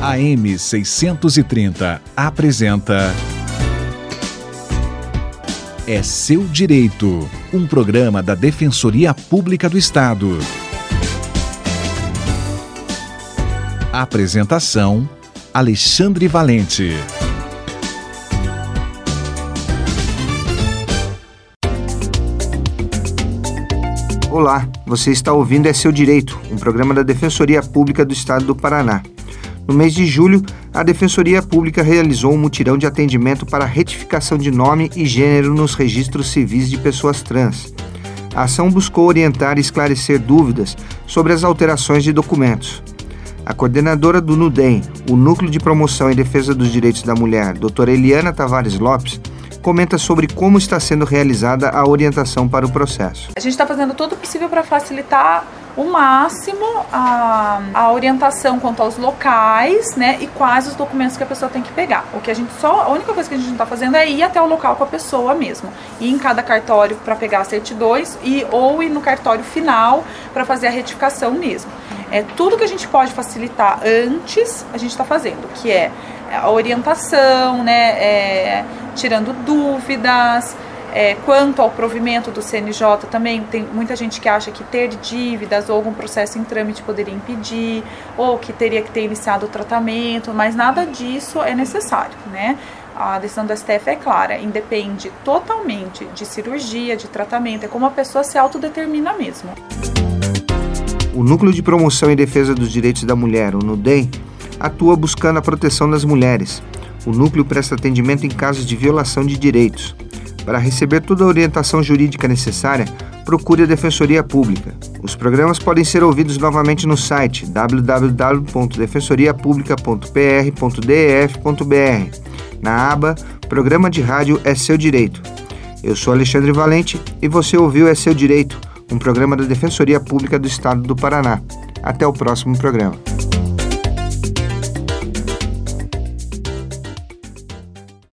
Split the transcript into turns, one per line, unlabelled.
AM 630 apresenta É Seu Direito, um programa da Defensoria Pública do Estado. Apresentação: Alexandre Valente.
Olá, você está ouvindo É Seu Direito, um programa da Defensoria Pública do Estado do Paraná. No mês de julho, a Defensoria Pública realizou um mutirão de atendimento para retificação de nome e gênero nos registros civis de pessoas trans. A ação buscou orientar e esclarecer dúvidas sobre as alterações de documentos. A coordenadora do NUDEM, o Núcleo de Promoção e Defesa dos Direitos da Mulher, doutora Eliana Tavares Lopes, comenta sobre como está sendo realizada a orientação para o processo.
A gente está fazendo tudo possível para facilitar o máximo a orientação quanto aos locais, né, e quais os documentos que a pessoa tem que pegar. A única coisa que a gente não está fazendo é ir até o local com a pessoa mesmo. Ir em cada cartório para pegar as certidões ou ir no cartório final para fazer a retificação mesmo. Tudo que a gente pode facilitar antes, a gente está fazendo, que é a orientação, né, tirando dúvidas. Quanto ao provimento do CNJ, também tem muita gente que acha que ter dívidas ou algum processo em trâmite poderia impedir, ou que teria que ter iniciado o tratamento, mas nada disso é necessário, né? A decisão do STF é clara, independe totalmente de cirurgia, de tratamento, é como a pessoa se autodetermina mesmo.
O Núcleo de Promoção e Defesa dos Direitos da Mulher, o NUDEM, atua buscando a proteção das mulheres. O núcleo presta atendimento em casos de violação de direitos. Para receber toda a orientação jurídica necessária, procure a Defensoria Pública. Os programas podem ser ouvidos novamente no site www.defensoriapublica.pr.def.br, na aba Programa de Rádio É Seu Direito. Eu sou Alexandre Valente e você ouviu É Seu Direito, um programa da Defensoria Pública do Estado do Paraná. Até o próximo programa.